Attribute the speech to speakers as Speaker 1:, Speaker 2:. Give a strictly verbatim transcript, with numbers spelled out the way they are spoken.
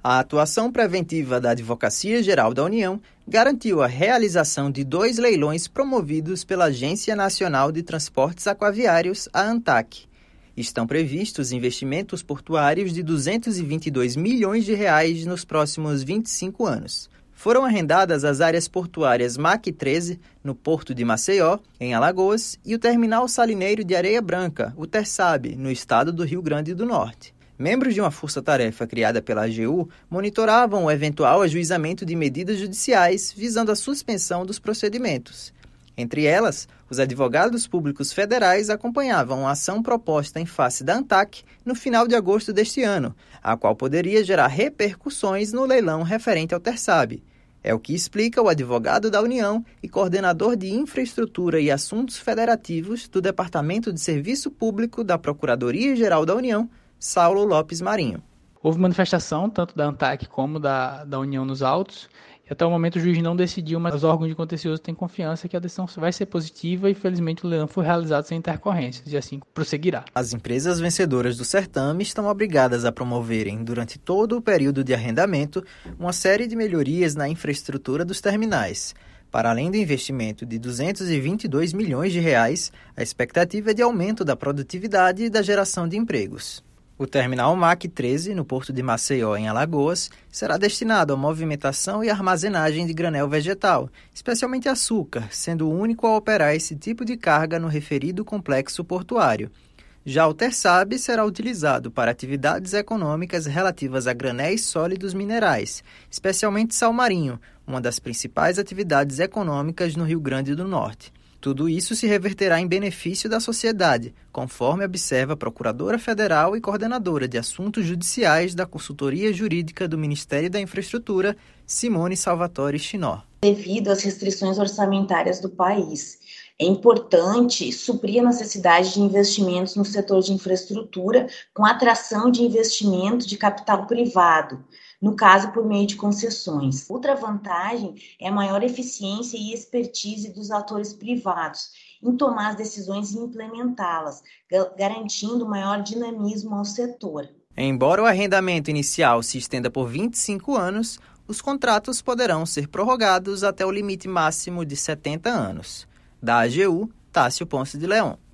Speaker 1: A atuação preventiva da Advocacia Geral da União garantiu a realização de dois leilões promovidos pela Agência Nacional de Transportes Aquaviários, a ANTAQ. Estão previstos investimentos portuários de duzentos e vinte e dois milhões de reais nos próximos vinte e cinco anos. Foram arrendadas as áreas portuárias M A C treze, no Porto de Maceió, em Alagoas, e o Terminal Salineiro de Areia Branca, o TERSAB, no estado do Rio Grande do Norte. Membros de uma força-tarefa criada pela A G U monitoravam o eventual ajuizamento de medidas judiciais visando a suspensão dos procedimentos. Entre elas, os advogados públicos federais acompanhavam a ação proposta em face da ANTAQ no final de agosto deste ano, a qual poderia gerar repercussões no leilão referente ao TERSAB. É o que explica o advogado da União e coordenador de Infraestrutura e Assuntos Federativos do Departamento de Serviço Público da Procuradoria-Geral da União, Saulo Lopes Marinho.
Speaker 2: Houve manifestação tanto da ANTAQ como da, da União nos autos, e até o momento o juiz não decidiu, mas os órgãos de contencioso têm confiança que a decisão vai ser positiva e, felizmente, o leilão foi realizado sem intercorrências, e assim prosseguirá.
Speaker 1: As empresas vencedoras do certame estão obrigadas a promoverem, durante todo o período de arrendamento, uma série de melhorias na infraestrutura dos terminais. Para além do investimento de duzentos e vinte e dois milhões de reais, a expectativa é de aumento da produtividade e da geração de empregos. O terminal M A C treze, no Porto de Maceió, em Alagoas, será destinado à movimentação e armazenagem de granel vegetal, especialmente açúcar, sendo o único a operar esse tipo de carga no referido complexo portuário. Já o TERSAB será utilizado para atividades econômicas relativas a granéis sólidos minerais, especialmente sal marinho, uma das principais atividades econômicas no Rio Grande do Norte. Tudo isso se reverterá em benefício da sociedade, conforme observa a Procuradora Federal e Coordenadora de Assuntos Judiciais da Consultoria Jurídica do Ministério da Infraestrutura, Simone Salvatore Chinó.
Speaker 3: Devido às restrições orçamentárias do país, é importante suprir a necessidade de investimentos no setor de infraestrutura com atração de investimento de capital privado, no caso por meio de concessões. Outra vantagem é a maior eficiência e expertise dos atores privados em tomar as decisões e implementá-las, garantindo maior dinamismo ao setor.
Speaker 1: Embora o arrendamento inicial se estenda por vinte e cinco anos, os contratos poderão ser prorrogados até o limite máximo de setenta anos. Da A G U, Tássio Ponce de Leon.